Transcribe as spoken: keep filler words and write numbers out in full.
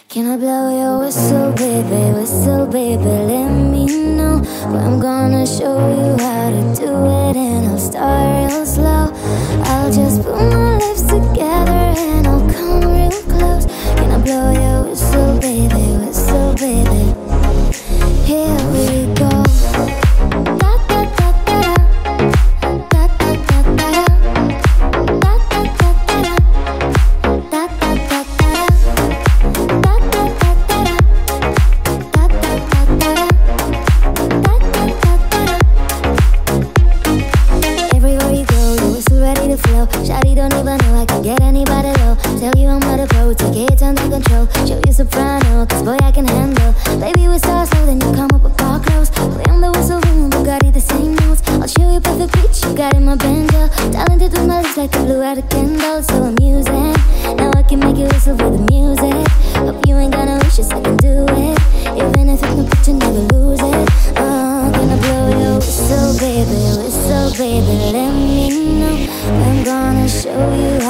Can I blow your whistle, baby, whistle, baby, let me know. But I'm gonna show you how to do it, and I'll start real slow. I'll just put my lips together and I'll come real close. Can I blow your whistle, baby, whistle, baby? Here we go. Da da da da da, da da da da da, da da da da da, da da da da. Everywhere you go, your whistle ready to flow. Shawty don't even know I can get anybody low. Tell you I'm not a pro, take it under control. Show you soprano, cause boy I can handle. Baby we start slow, then you come up with park close. Play on the whistle room, Bugatti the same notes. I'll show you perfect pitch, you got in my banjo. Talented with my lips like the blue out of candle. So amusing, now I can make you whistle for the music. Hope you ain't got no wishes, I can do it. Even if it's no put you never lose it. Oh, can I blow your whistle, baby, whistle, baby, let me know. I'm gonna show you